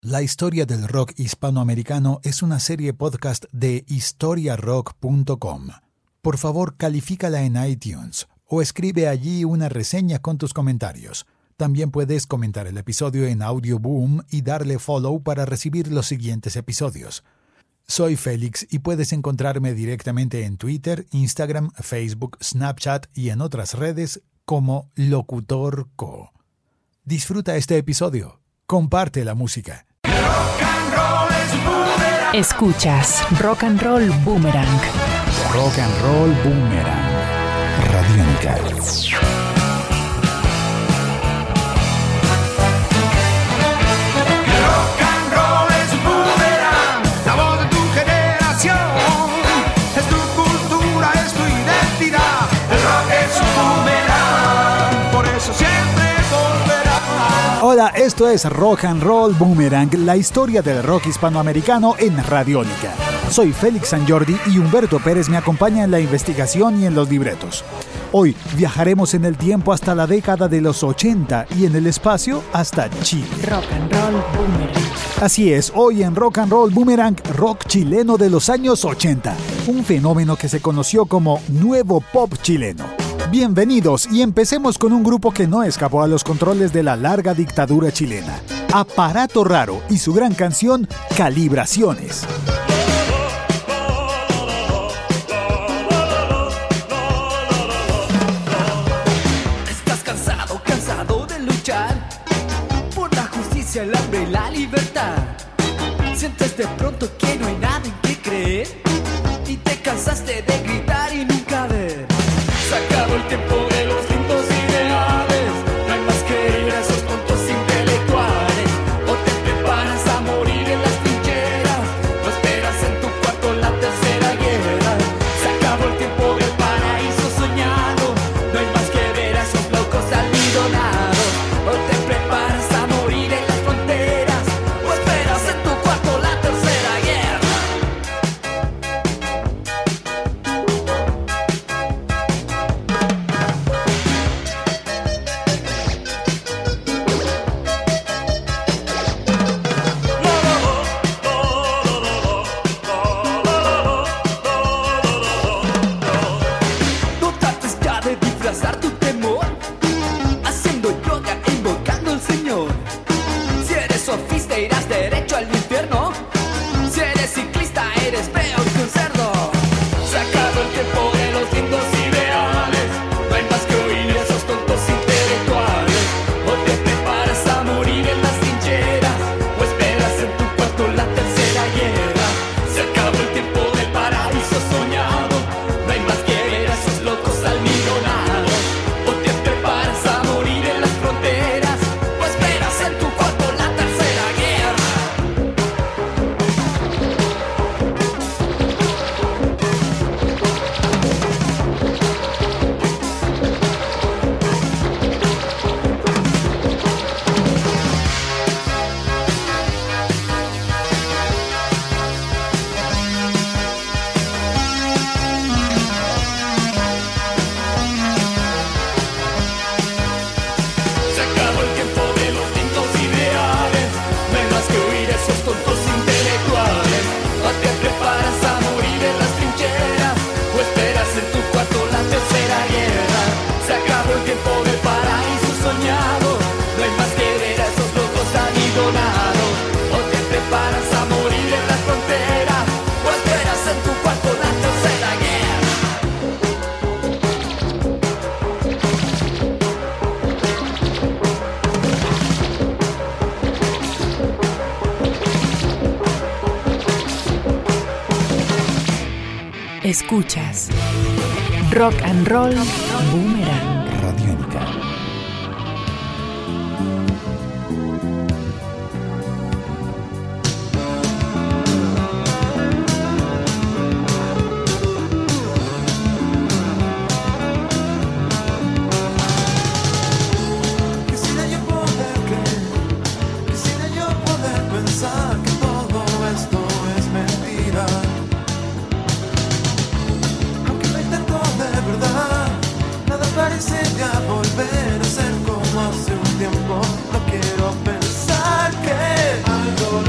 La historia del rock hispanoamericano es una serie podcast de historiarock.com. Por favor, califícala en iTunes o escribe allí una reseña con tus comentarios. También puedes comentar el episodio en Audioboom y darle follow para recibir los siguientes episodios. Soy Félix y puedes encontrarme directamente en Twitter, Instagram, Facebook, Snapchat y en otras redes como Locutor Co. Disfruta este episodio. Comparte la música. Escuchas Rock and Roll Boomerang. Rock and Roll Boomerang. Radiónica. Hola, esto es Rock and Roll Boomerang, la historia del rock hispanoamericano en Radiónica. Soy Félix Sanjordi y Humberto Pérez me acompaña en la investigación y en los libretos. Hoy viajaremos en el tiempo hasta la década de los 80 y en el espacio hasta Chile. Rock and Roll Boomerang. Así es, hoy en Rock and Roll Boomerang, rock chileno de los años 80, un fenómeno que se conoció como nuevo pop chileno. Bienvenidos y empecemos con un grupo que no escapó a los controles de la larga dictadura chilena. Aparato Raro y su gran canción Calibraciones. Estás cansado de luchar por la justicia, el hambre y la libertad. Sientes de pronto que no hay nada en qué creer y te cansaste de gritar y nunca ver. Se acabó el tiempo de los lindos ideales. No hay más que ir a esos tontos intelectuales. O te preparas a morir en las trincheras, o esperas en tu cuarto la tercera guerra. Se acabó el tiempo del paraíso soñado. No hay más que ver a esos locos almidonados. O te preparas a morir en las fronteras, o esperas en tu cuarto la tercera guerra. No trates ya de disfrazar tu temor, haciendo yoga e invocando al Señor. Si eres surfista irás derecho al infierno. Si eres ciclista eres peor que un cerdo. Se acabó el tiempo de los lindos ideales. No hay más que oír a esos tontos intelectuales. O te preparas a morir en las trincheras, o esperas en tu cuarto la tercera guerra. Se acabó el tiempo del paraíso soñado. No hay más que ver a esos locos almidonados. O te preparas a morir en las fronteras, o esperas en tu cuarto la tercera guerra. Se acabó el tiempo de los lindos ideales. No hay más que oír a esos tontos intelectuales. O te preparas a morir en las trincheras, o esperas en tu cuarto la tercera guerra. Se acabó el tiempo del paraíso soñado. No hay más que ver a esos locos almidonados. O te preparas a morir en las fronteras, o esperas en tu cuarto la tercera guerra. Escuchas Rock and Roll Boomerang. Radiónica. Quisiera yo poder creer, quisiera yo poder pensar que todo esto es mentira. Aunque lo intento de verdad, nada parece ya volver a ser como hace un tiempo. No quiero pensar que algo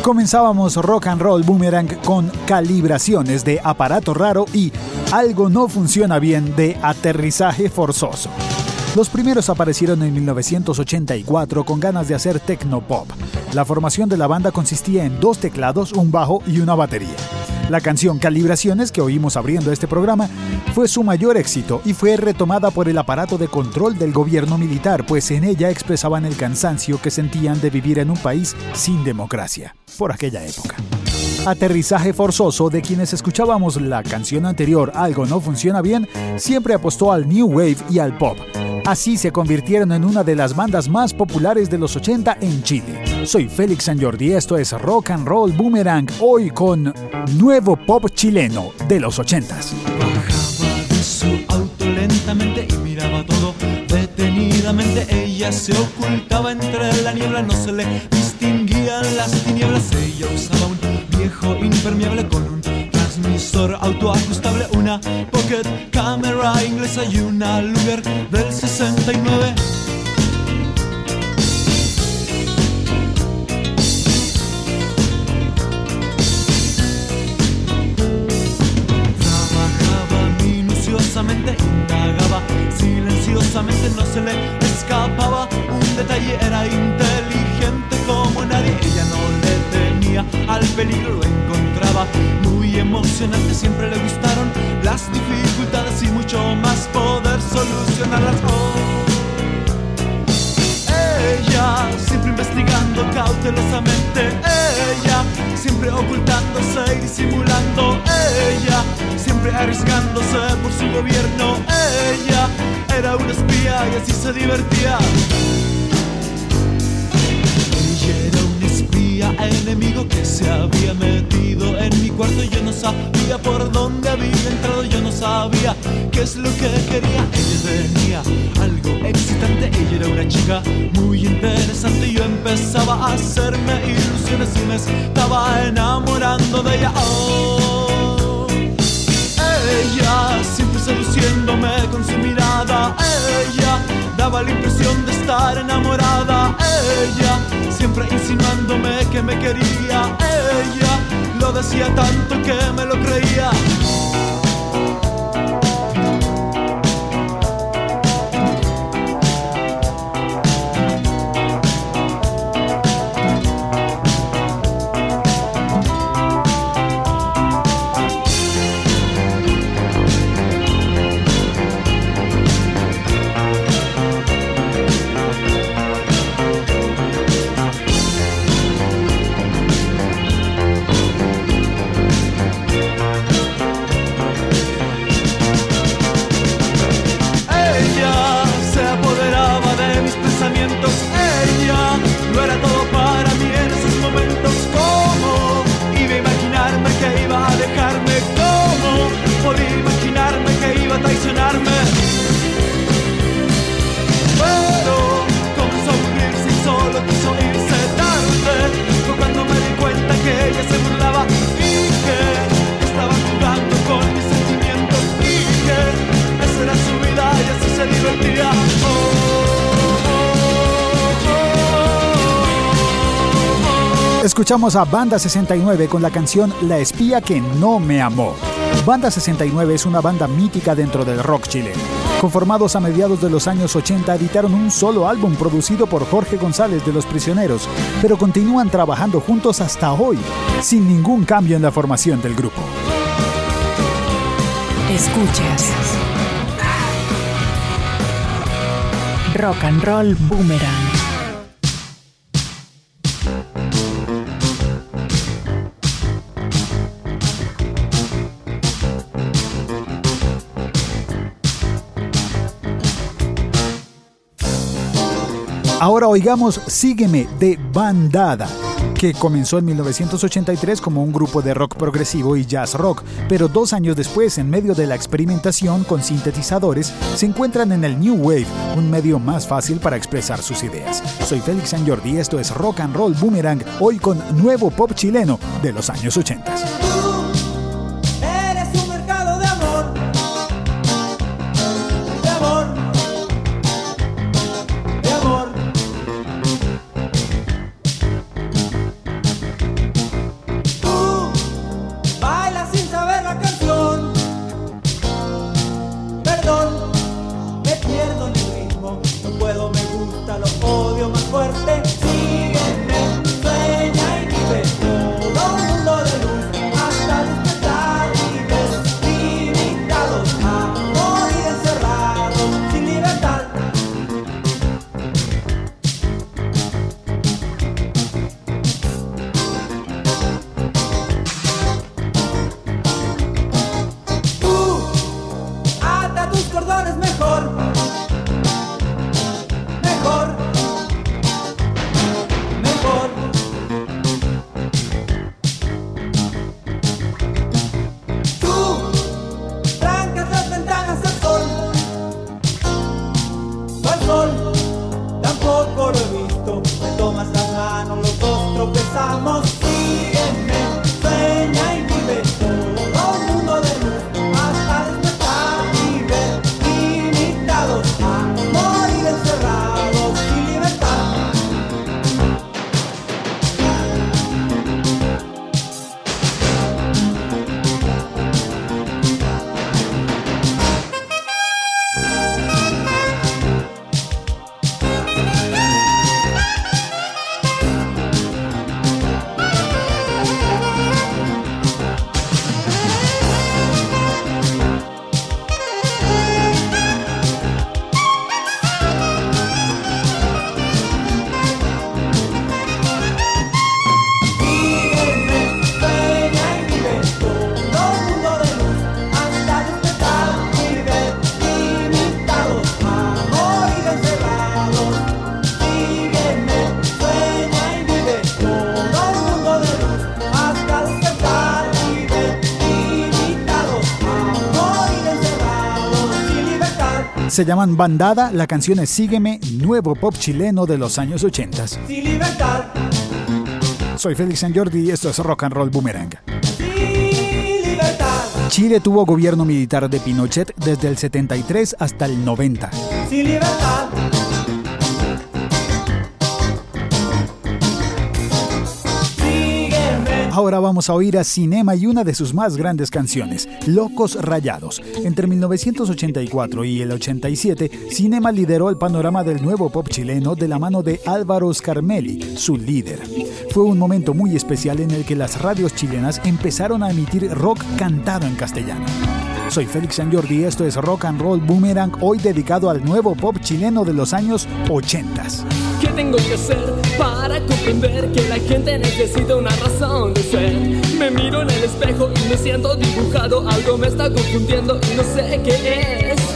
Comenzábamos Rock and Roll Boomerang con Calibraciones de Aparato Raro y Algo no funciona bien de Aterrizaje Forzoso. Los primeros aparecieron en 1984 con ganas de hacer tecnopop. La formación de la banda consistía en 2 teclados, un bajo y una batería. La canción Calibraciones, que oímos abriendo este programa, fue su mayor éxito y fue retomada por el aparato de control del gobierno militar, pues en ella expresaban el cansancio que sentían de vivir en un país sin democracia, por aquella época. Aterrizaje Forzoso, de quienes escuchábamos la canción anterior, Algo no funciona bien, siempre apostó al New Wave y al pop. Así se convirtieron en una de las bandas más populares de los 80 en Chile. Soy Félix San Jordi, esto es Rock and Roll Boomerang, hoy con nuevo pop chileno de los 80s. Bajaba de su auto lentamente y miraba todo detenidamente. Ella se ocultaba entre la niebla, no se le distinguían las tinieblas. Ella usaba un viejo impermeable con un transmisor autoajustable, una pocket camera inglesa y una Luger del 69. Trabajaba minuciosamente, indagaba silenciosamente, no se le escapaba un detalle, era inteligente como nadie. Ella no le temía al peligro, lo encontraba muy emocionante. Siempre le gustaron las dificultades y mucho más poder solucionarlas. Ella siempre investigando cautelosamente, ella siempre ocultándose y disimulando, ella siempre arriesgándose por su gobierno. Ella era una espía y así se divertía. Ella era un espía enemigo que se había metido en mi cuarto. Yo no sabía por dónde había entrado, yo no sabía qué es lo que quería. Ella tenía algo excitante, ella era una chica muy interesante. Yo empezaba a hacerme ilusiones y me estaba enamorando de ella. Ella siempre seduciéndome con su mirada. Ella daba la impresión de estar enamorada. Ella siempre insinuándome que me quería. Ella lo decía tanto que me lo creía. Escuchamos a Banda 69 con la canción La espía que no me amó. Banda 69 es una banda mítica dentro del rock chileno. Conformados a mediados de los años 80, editaron un solo álbum producido por Jorge González de Los Prisioneros, pero continúan trabajando juntos hasta hoy, sin ningún cambio en la formación del grupo. Escuchas Rock and Roll Boomerang. Ahora oigamos Sígueme de Bandada, que comenzó en 1983 como un grupo de rock progresivo y jazz rock, pero 2 años después, en medio de la experimentación con sintetizadores, se encuentran en el New Wave, un medio más fácil para expresar sus ideas. Soy Félix San Jordi, esto es Rock and Roll Boomerang, hoy con nuevo pop chileno de los años 80. Se llaman Bandada, la canción es Sígueme, nuevo pop chileno de los años 80. Sin libertad, Soy Félix San Jordi y esto es Rock and Roll Boomerang. sin libertad, Chile tuvo gobierno militar de Pinochet desde el 73 hasta el 90. sin libertad. Sígueme, Ahora vamos a oír a Cinema y una de sus más grandes canciones, Locos Rayados. Entre 1984 y el 87, Cinema lideró el panorama del nuevo pop chileno de la mano de Álvaro Scarmelli, su líder. Fue un momento muy especial en el que las radios chilenas empezaron a emitir rock cantado en castellano. Soy Félix San Jordi y esto es Rock and Roll Boomerang, hoy dedicado al nuevo pop chileno de los años 80. ¿Qué tengo que hacer para comprender que la gente necesita una razón de ser? Me miro en el espejo y me siento dibujado, algo me está confundiendo y no sé qué es.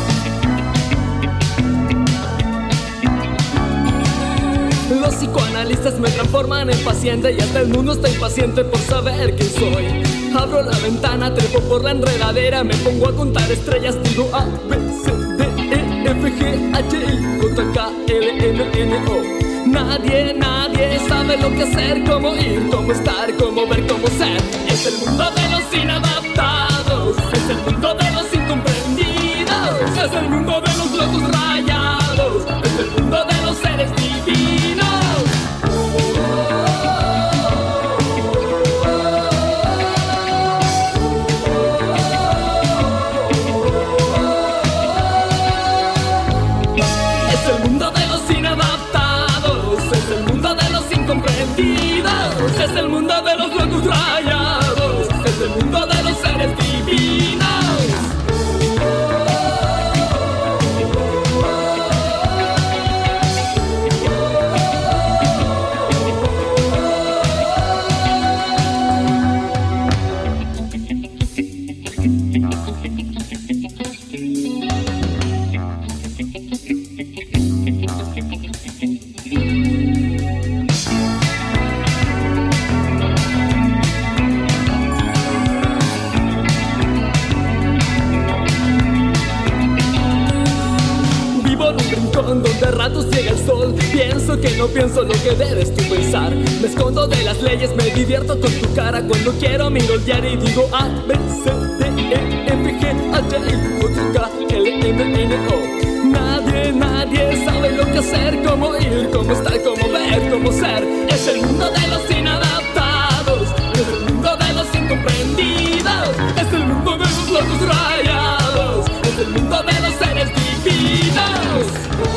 Los psicoanalistas me transforman en paciente y hasta el mundo está impaciente por saber quién soy. Abro la ventana, trepo por la enredadera, me pongo a contar estrellas, digo A, B, C, D, E, F, G, H, I, J, K, L, M, N, O. Nadie sabe lo que hacer, cómo ir, cómo estar, cómo ver, cómo ser. Es el mundo de los inadaptados, es el mundo de los incomprendidos, es el mundo de los locos rayados, es el mundo de los seres divinos. Es el mundo de los inadaptados, es el mundo de los incomprendidos, es el mundo de los locos rayados, es el mundo de los seres divinos. Donde a ratos llega el sol, pienso que no pienso lo que debes tú pensar. Me escondo de las leyes, me divierto con tu cara. Cuando quiero miro el diario y digo A, B, C, D, E, F, G, H, I, J, K, L, M, N, O. Nadie sabe lo que hacer, cómo ir, cómo estar, cómo ver, cómo ser. Es el mundo de los inadaptados, es el mundo de los incomprendidos, es el mundo de los locos rayados, es el mundo de los seres divinos.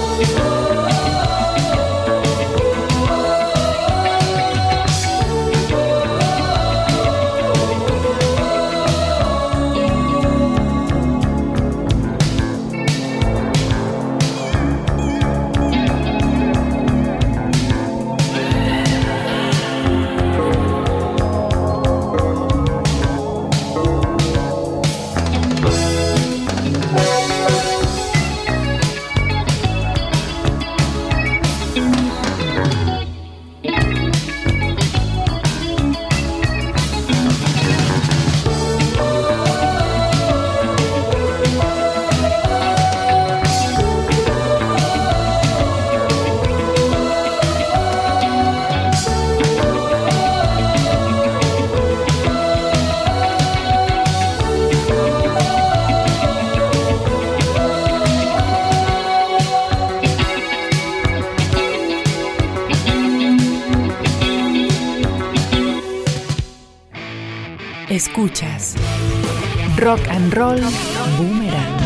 Escuchas Rock and Roll Boomerang.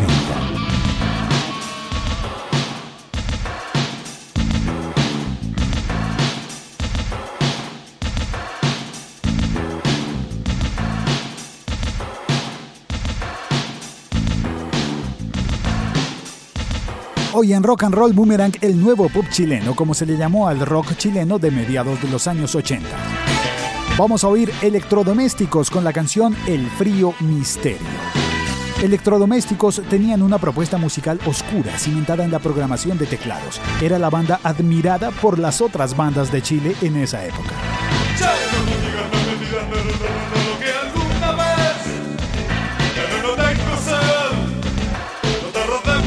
Hoy en Rock and Roll Boomerang, el nuevo pop chileno, como se le llamó al rock chileno de mediados de los años 80. Vamos a oír Electrodomésticos con la canción El Frío Misterio. Electrodomésticos tenían una propuesta musical oscura, cimentada en la programación de teclados. Era la banda admirada por las otras bandas de Chile en esa época. No me digas, no, que alguna vez ya no tengo sed. No te rodes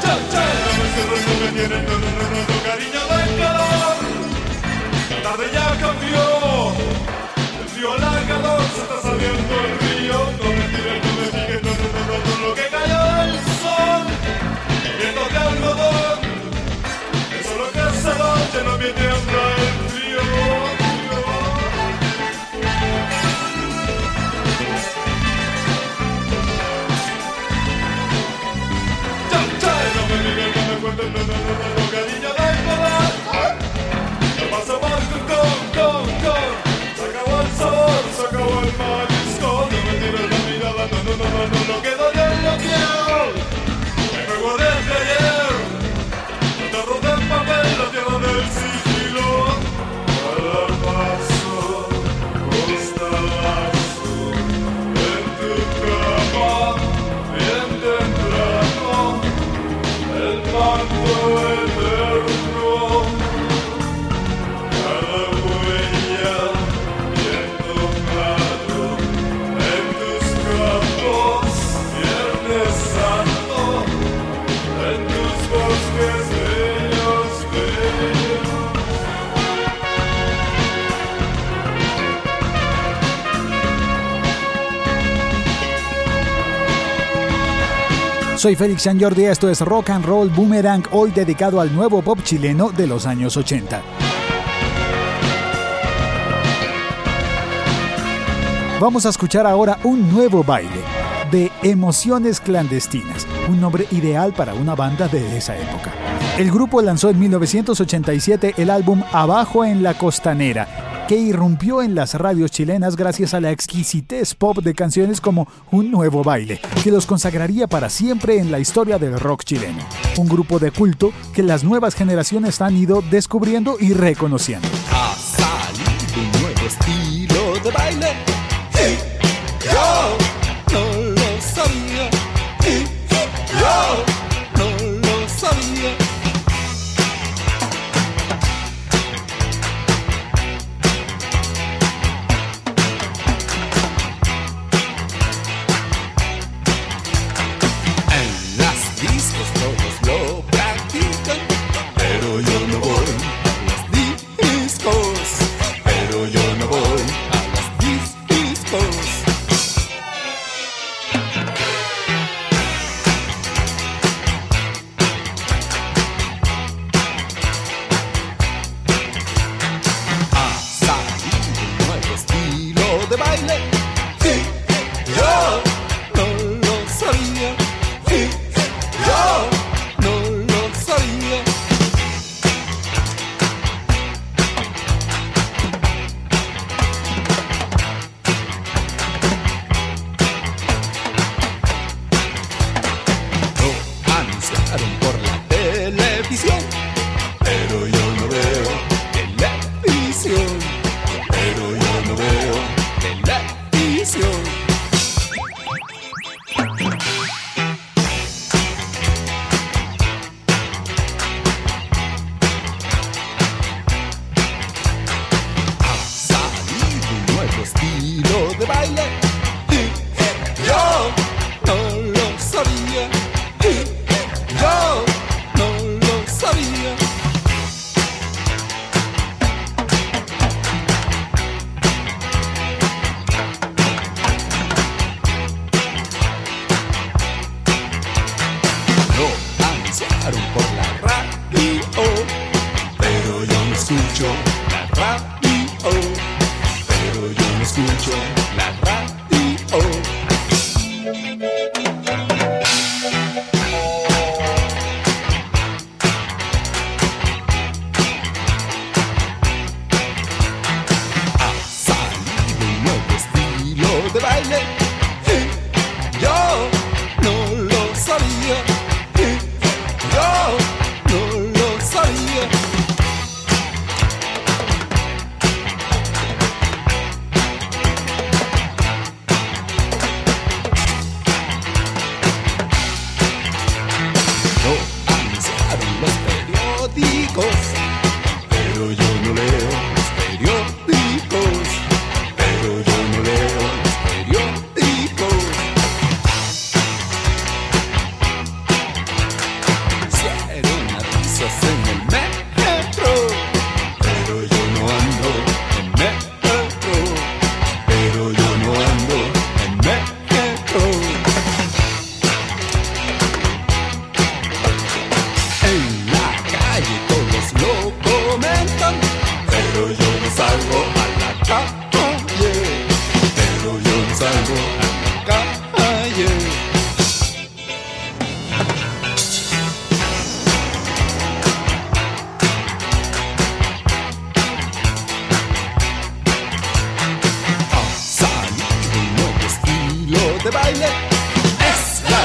Soy Félix San Jordi, esto es Rock and Roll Boomerang, hoy dedicado al nuevo pop chileno de los años 80. Vamos a escuchar ahora un nuevo baile, de Emociones Clandestinas, un nombre ideal para una banda de esa época. El grupo lanzó en 1987 el álbum Abajo en la Costanera, que irrumpió en las radios chilenas gracias a la exquisitez pop de canciones como Un Nuevo Baile, que los consagraría para siempre en la historia del rock chileno. Un grupo de culto que las nuevas generaciones han ido descubriendo y reconociendo. Ha salido un nuevo estilo de baile. Yo no lo sabía. Yo no lo sabía.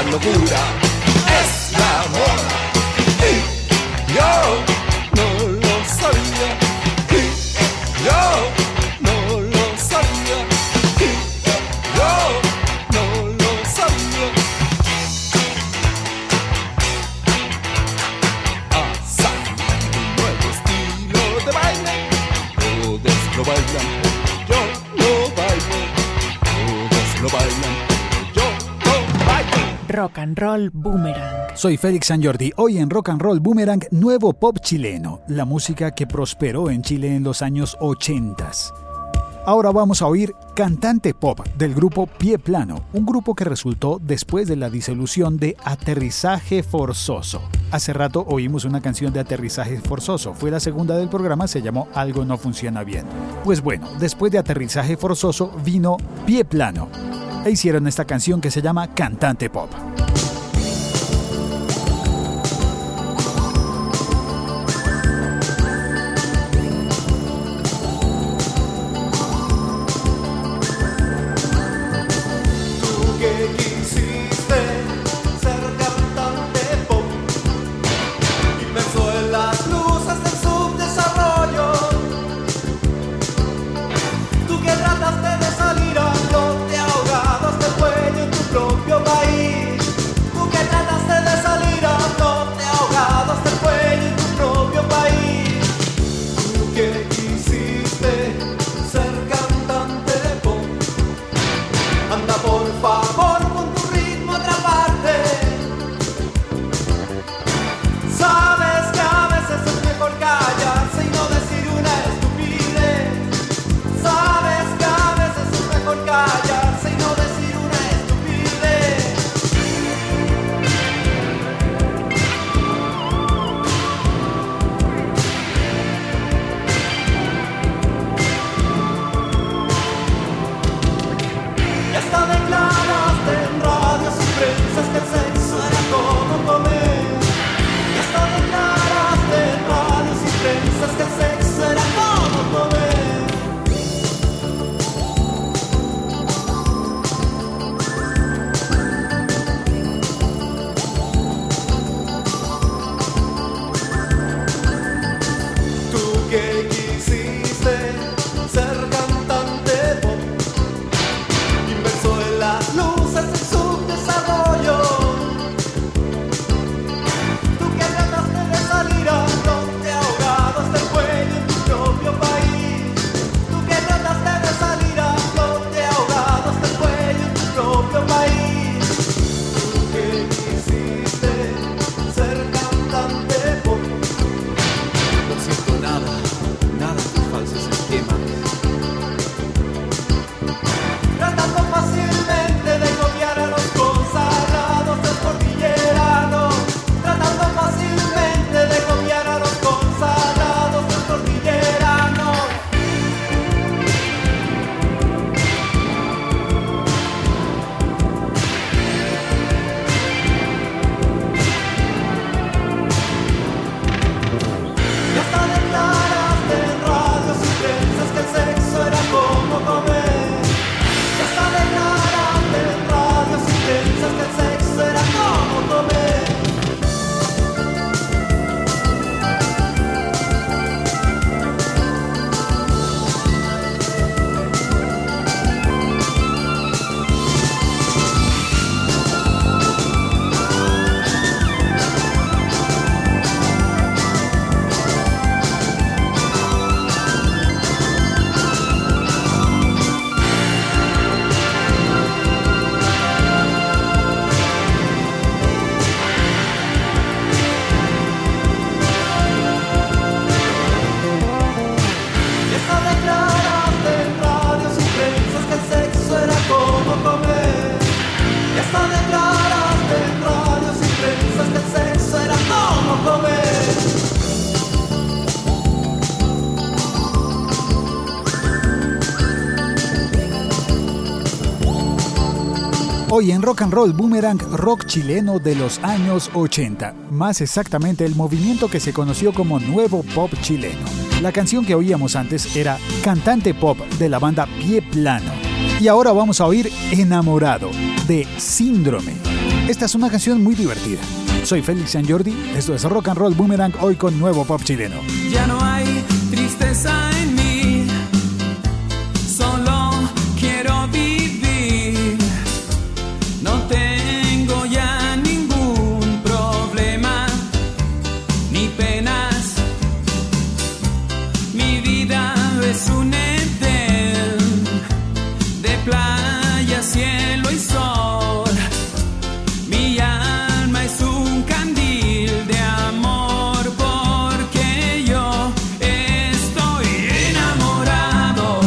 locura es la moda. Y yo no lo sabía. Y yo no lo sabía. Y yo no lo sabía. Ha salido un nuevo estilo de baile. Todos lo bailan, yo lo bailo. Todos lo bailan, yo lo bailo. Rock and Roll Boomerang. Soy Félix San Jordi. Hoy en Rock and Roll Boomerang, nuevo pop chileno, la música que prosperó en Chile en los años 80. Ahora vamos a oír Cantante Pop del grupo Pie Plano, un grupo que resultó después de la disolución de Aterrizaje Forzoso. Hace rato oímos una canción de Aterrizaje Forzoso, fue la segunda del programa, se llamó Algo no funciona bien. Pues bueno, después de Aterrizaje Forzoso vino Pie Plano e hicieron esta canción que se llama Cantante Pop. Hoy en Rock and Roll Boomerang, rock chileno de los años 80, más exactamente el movimiento que se conoció como Nuevo Pop Chileno. La canción que oíamos antes era Cantante Pop de la banda Pie Plano. Y ahora vamos a oír Enamorado de Síndrome. Esta es una canción muy divertida. Soy Félix San Jordi, esto es Rock and Roll Boomerang, hoy con nuevo pop chileno. Ya no hay tristeza en mí, solo quiero vivir. No tengo ya ningún problema ni penas. Mi vida es un edén de playa, cielo y sol. Mi alma es un candil de amor, porque yo estoy enamorado,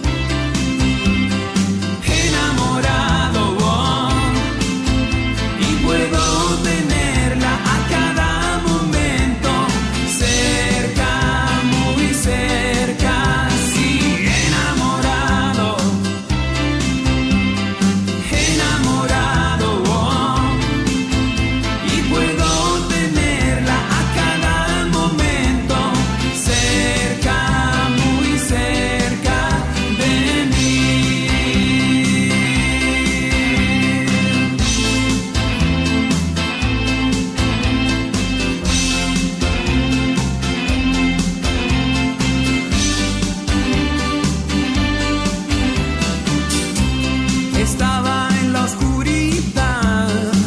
enamorado, oh, y puedo tenerla a cada momento, cerca, muy cerca, sí, enamorado, enamorado, oh, y puedo tenerla a cada momento, cerca, muy cerca de mí. Estaba en la oscuridad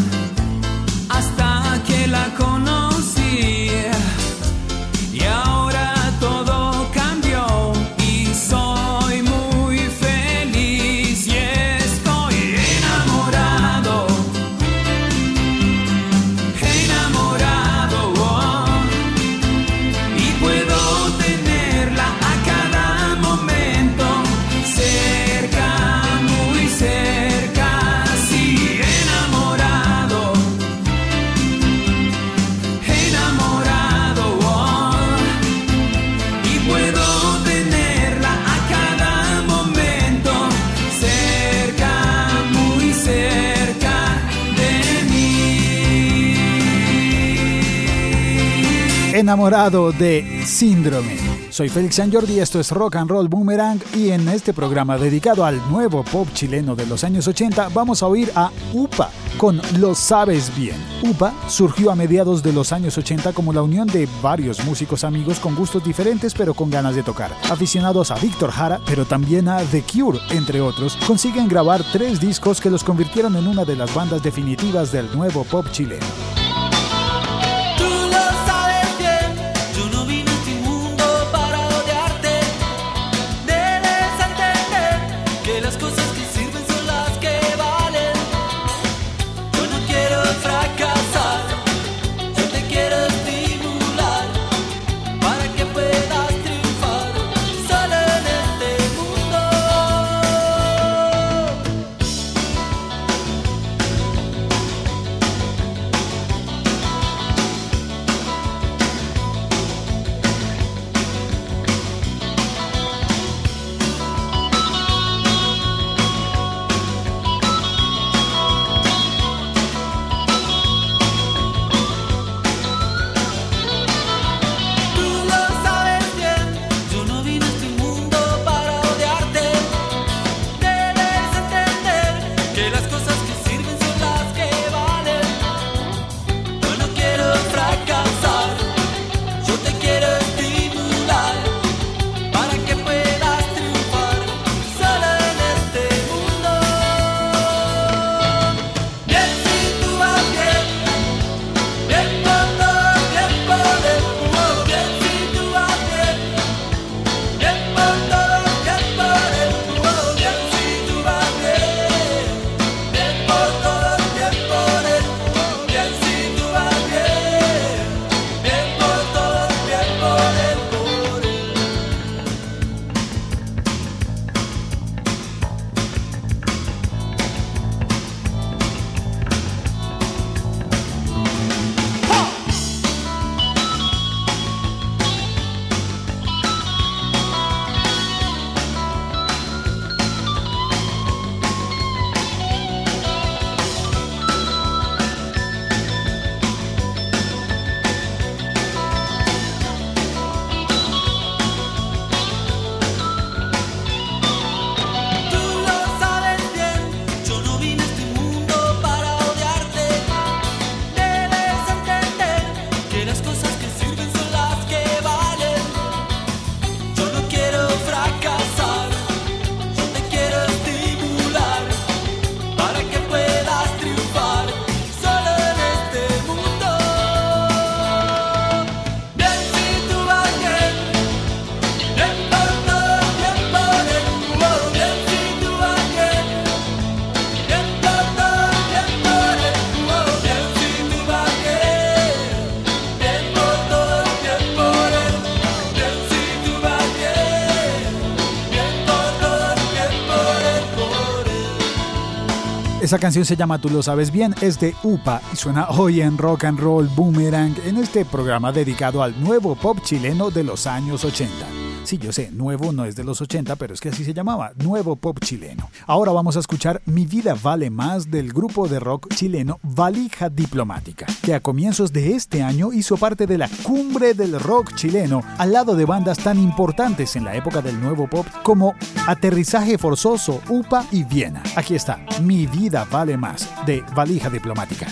hasta que la conocí, y ahora todo cambió y soy muy feliz y estoy enamorado, enamorado, oh, y puedo tenerla a cada momento, cerca, muy cerca, sí, enamorado, enamorado, oh, y puedo tenerla a cada momento, cerca, muy cerca de mí. Enamorado de Síndrome. Soy Félix San Jordi, esto es Rock and Roll Boomerang, y en este programa dedicado al nuevo pop chileno de los años 80 vamos a oír a UPA con Lo Sabes Bien. UPA surgió a mediados de los años 80 como la unión de varios músicos amigos con gustos diferentes pero con ganas de tocar. Aficionados a Víctor Jara, pero también a The Cure, entre otros, consiguen grabar 3 discos que los convirtieron en una de las bandas definitivas del nuevo pop chileno. Tú lo sabes bien, yo no vine a este mundo para odiarte. Debes entender que las cosas que sirven son las que valen. Yo no quiero fracasar, yo te quiero estimular para que puedas triunfar solo en este mundo. Esa canción se llama Tú lo sabes bien, es de UPA y suena hoy en Rock and Roll Boomerang en este programa dedicado al nuevo pop chileno de los años 80. Sí, yo sé, nuevo no es de los 80, pero es que así se llamaba, nuevo pop chileno. Ahora vamos a escuchar Mi vida vale más del grupo de rock chileno Valija Diplomática, que a comienzos de este año hizo parte de la cumbre del rock chileno, al lado de bandas tan importantes en la época del nuevo pop como Aterrizaje Forzoso, UPA y Viena. Aquí está, Mi vida vale más, de Valija Diplomática.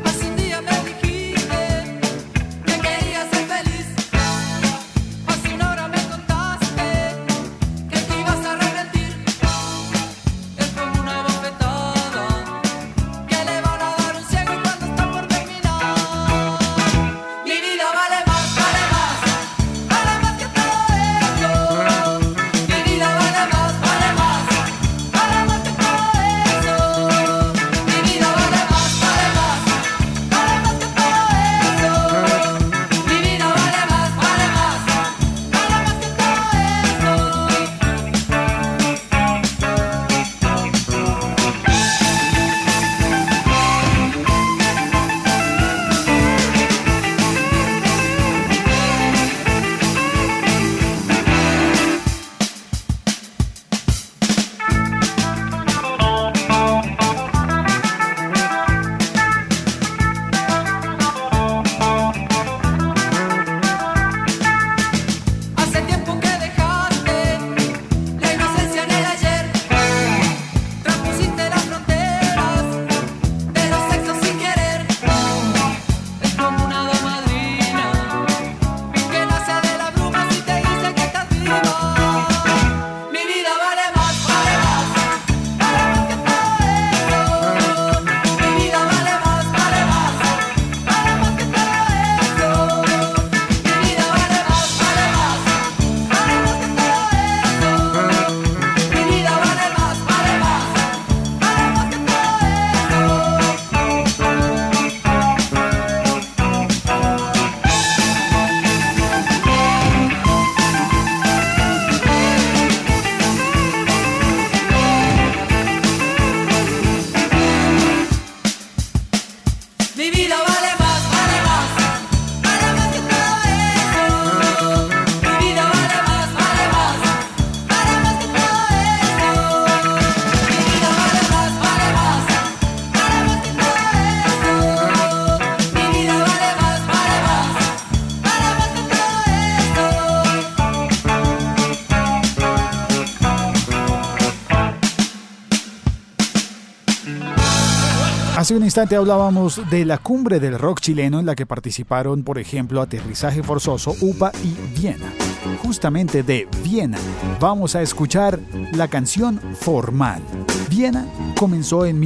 Hace un instante hablábamos de la cumbre del rock chileno en la que participaron, por ejemplo, Aterrizaje Forzoso, UPA y Viena. Justamente de Viena vamos a escuchar la canción Formal. Viena comenzó en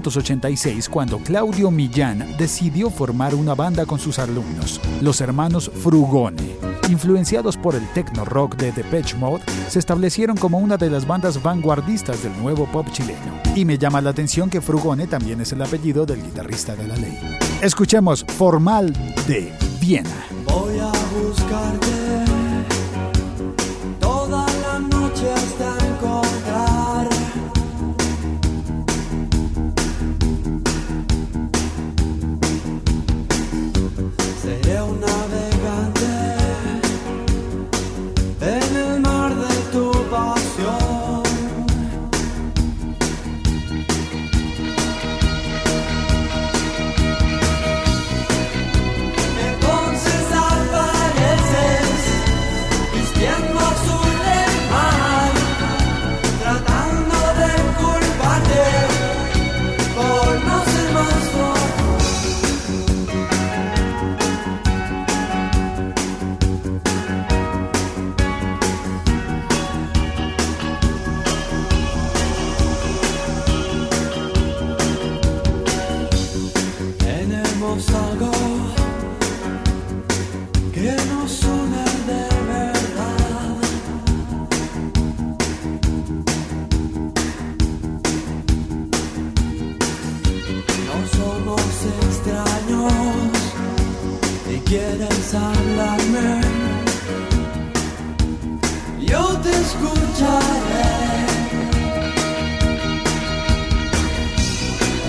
1986 cuando Claudio Millán decidió formar una banda con sus alumnos, los hermanos Frugone. Influenciados por el techno rock de Depeche Mode, se establecieron como una de las bandas vanguardistas del nuevo pop chileno. Y me llama la atención que Frugone también es el apellido del guitarrista de La Ley. Escuchemos Formal de Viena. Voy a buscarte toda la noche hasta encontrar seré un navegante en el mar de tu pasión. Entonces apareces vistiendo azul del mar, tratando de culparte por no ser más fuerte. Tenemos algo que nos une de verdad. No somos extraños y quieres hablarme, yo te escucharé.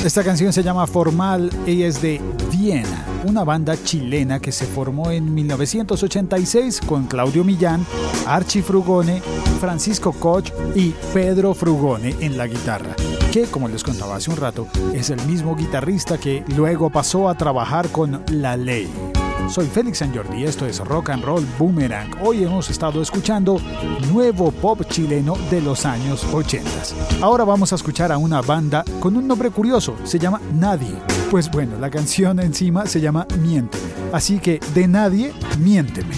Esta canción se llama Formal y es de Viena, una banda chilena que se formó en 1986 con Claudio Millán, Archie Frugone, Francisco Koch y Pedro Frugone en la guitarra, que, como les contaba hace un rato, es el mismo guitarrista que luego pasó a trabajar con La Ley. Soy Félix Sanjordi, esto es Rock and Roll Boomerang. Hoy hemos estado escuchando nuevo pop chileno de los años 80. Ahora vamos a escuchar a una banda con un nombre curioso, se llama Nadie. Pues bueno, la canción encima se llama Miénteme. Así que de Nadie, miénteme.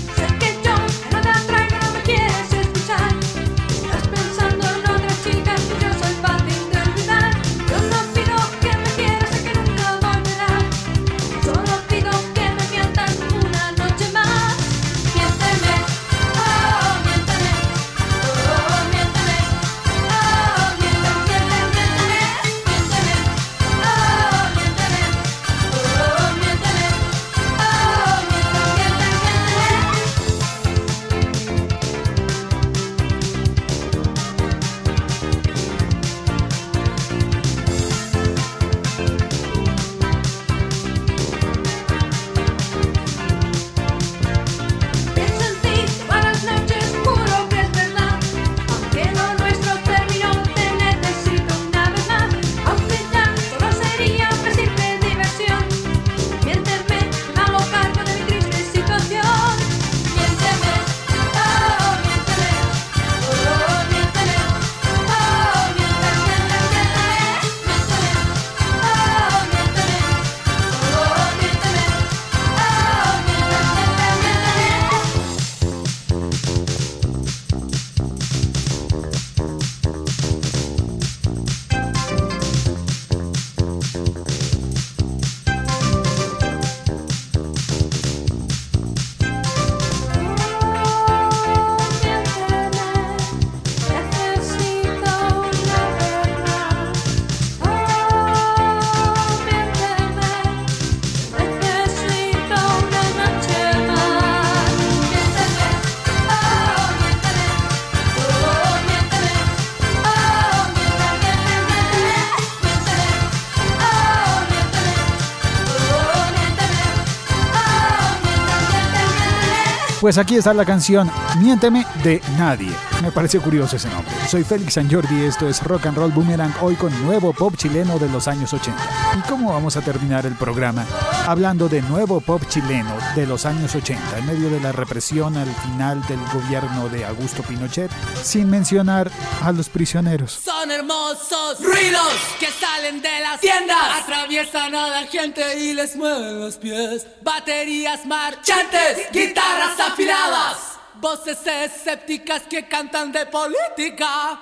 Pues aquí está la canción Miénteme de Nadie. Me parece curioso ese nombre. Soy Félix Sanjordi, esto es Rock and Roll Boomerang, hoy con nuevo pop chileno de los años 80. ¿Y cómo vamos a terminar el programa? Hablando de nuevo pop chileno de los años 80, en medio de la represión al final del gobierno de Augusto Pinochet, sin mencionar a los prisioneros. Son hermosos ruidos que salen de las tiendas, atraviesan a la gente y les mueven los pies. Baterías marchantes, guitarras afiladas, voces escépticas que cantan de política.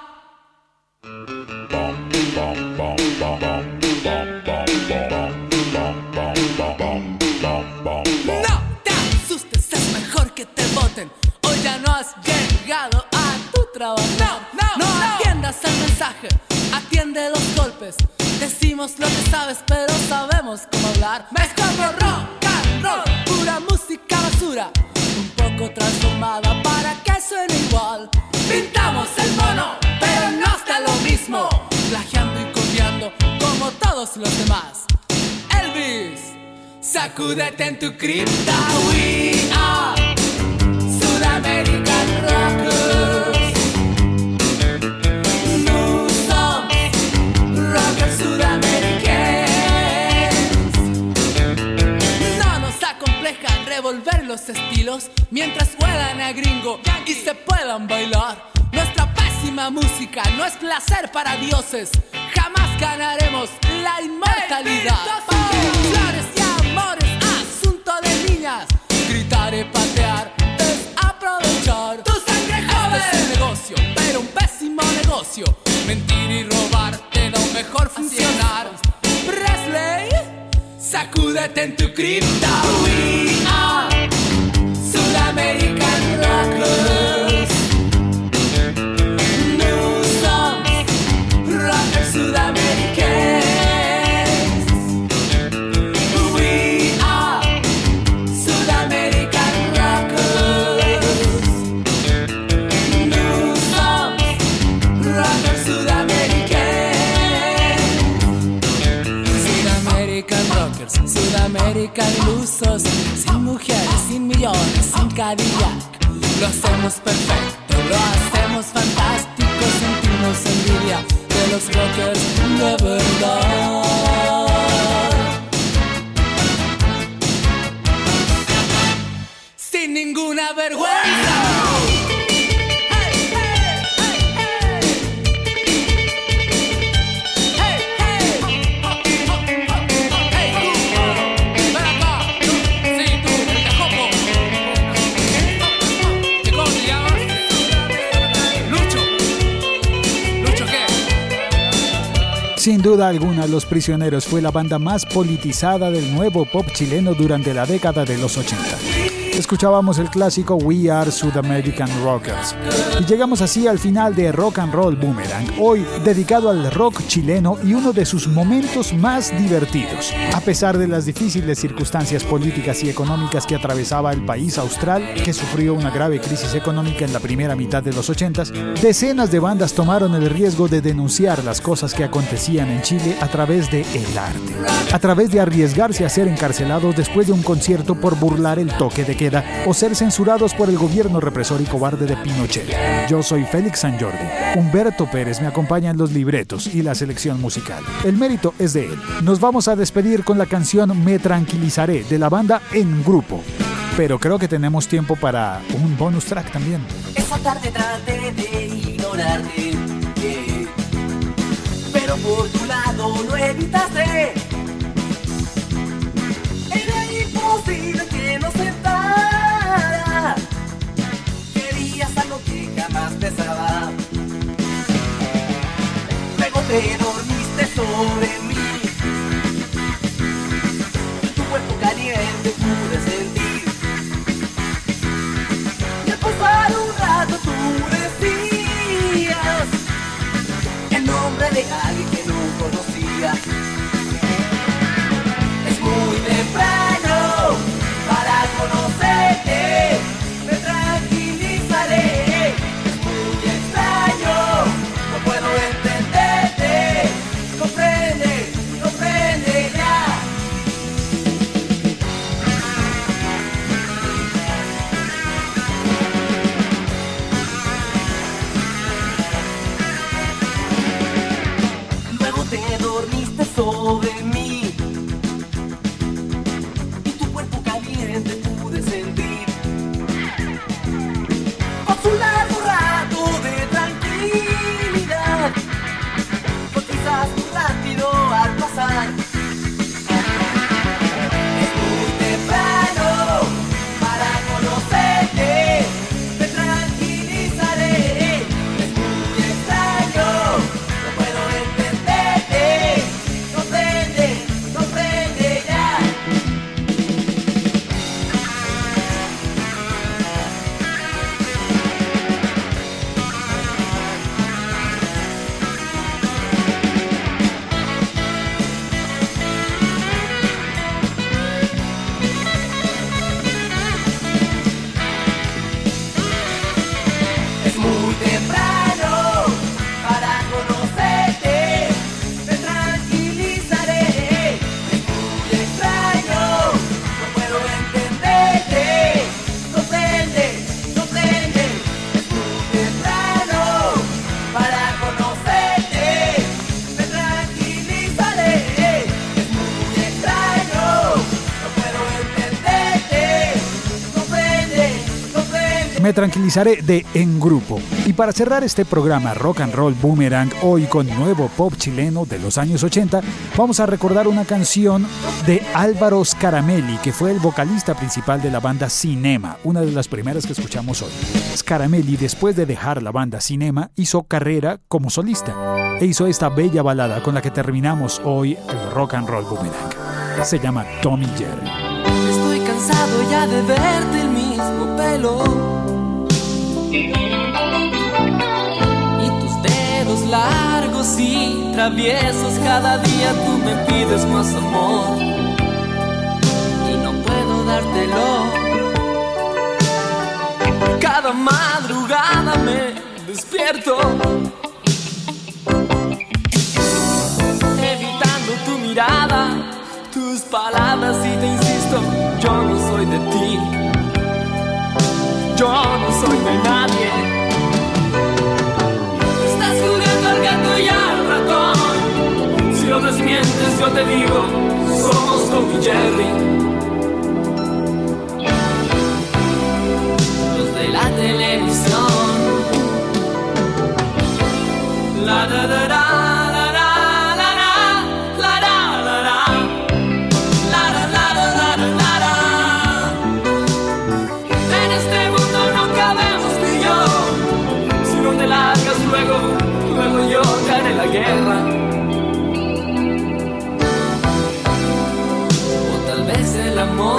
No te asustes, es mejor que te voten. Hoy ya no has llegado a tu trabajo. No atiendas el mensaje, atiende los golpes. Decimos lo que sabes, pero sabemos cómo hablar. Mezclamos rock and roll, pura música basura, un poco transformada para que suene igual. Pintamos el mono, pero no está lo mismo, plagiando y copiando como todos los demás. Elvis, sacúdete en tu cripta. We are Sudamerican Rockers. No somos rockers sudamericanos. No nos acompleja revolver los estilos mientras juegan a gringo y se puedan bailar. Nuestra pésima música no es placer para dioses. Jamás ganaremos la inmortalidad. Flores y amores, asunto de niñas. Gritar y patear es aprovechar tu sangre joven. Este es negocio, pero un pésimo negocio. Mentir y robar de lo mejor funcionar. Presley, sacúdete en tu cripta. We are Sudamerican Rockers. No somos rockers sudamericanos. We are Sudamerican Rockers. No somos rockers sudamericanos. fábrica de ilusos, sin mujeres, sin millones, sin Cadillac. Lo hacemos perfecto, lo hacemos fantástico, sentimos envidia de los rockers de verdad. Sin ninguna vergüenza. Sin duda alguna, Los Prisioneros fue la banda más politizada del nuevo pop chileno durante la década de los 80. Escuchábamos el clásico We Are South American Rockers. Y llegamos así al final de Rock and Roll Boomerang, hoy dedicado al rock chileno y uno de sus momentos más divertidos. A pesar de las difíciles circunstancias políticas y económicas que atravesaba el país austral, que sufrió una grave crisis económica en la primera mitad de los 80s, decenas de bandas tomaron el riesgo de denunciar las cosas que acontecían en Chile a través de el arte. A través de arriesgarse a ser encarcelados después de un concierto por burlar el toque de queda o ser censurados por el gobierno represor y cobarde de Pinochet. Yo soy Félix San Jordi. Humberto Pérez me acompaña en los libretos y la selección musical. El mérito es de él. Nos vamos a despedir con la canción Me Tranquilizaré de la banda En Grupo. Pero creo que tenemos tiempo para un bonus track también. Esa tarde traté de ignorarte, pero por tu lado lo evitaste. Era imposible que nos separa. Querías algo que jamás pesaba. Luego te dormiste sobre mí. Tu cuerpo caliente pude sentir. Y al pasar un rato tú decías el nombre de alguien que no conocía. Es muy temprano para conocerte, me tranquilizaré. Es muy extraño, no puedo entenderte. Comprende, comprende ya. Luego te dormiste sobre mí y tu cuerpo caliente pude sentir. Con su largo rato de tranquilidad, con quizás muy rápido al pasar. Es muy temprano para conocerte, me tranquilizaré. Es muy extraño, no puedo entenderte. Comprende, comprende ya. Es muy temprano para conocerte, me tranquilizaré. Es muy extraño, no puedo entenderte. Comprende, comprende. Es muy temprano para conocerte, me tranquilizaré. Es muy extraño, no puedo entenderte. Comprende, comprende. Me tranquilizaré de En Grupo. Y para cerrar este programa Rock and Roll Boomerang, hoy con nuevo pop chileno de los años 80, vamos a recordar una canción de Álvaro Scaramelli, que fue el vocalista principal de la banda Cinema, una de las primeras que escuchamos hoy. Scaramelli, después de dejar la banda Cinema, hizo carrera como solista e hizo esta bella balada con la que terminamos hoy el Rock and Roll Boomerang. Se llama Tommy Jerry. Estoy cansado ya de verte el mismo pelo y tus dedos largos y traviesos. Cada día tú me pides más amor y no puedo dártelo. Cada madrugada me despierto evitando tu mirada, tus palabras, y te insisto de ti. Yo no soy de nadie. Estás jugando al gato y al ratón. Si lo desmientes yo te digo, somos Tom y Jerry. Los de la televisión. La da da da. Luego yo gané la guerra. O tal vez el amor.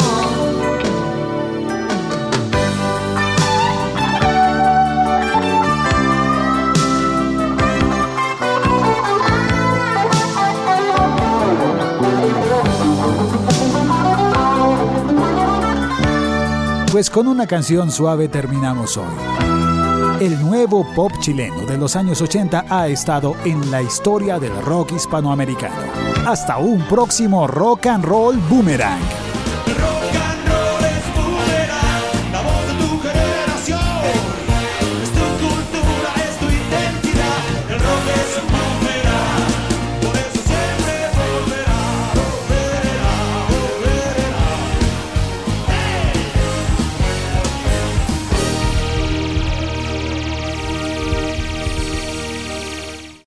Pues con una canción suave terminamos hoy. El nuevo pop chileno de los años 80 ha estado en la historia del rock hispanoamericano. Hasta un próximo Rock and Roll Boomerang.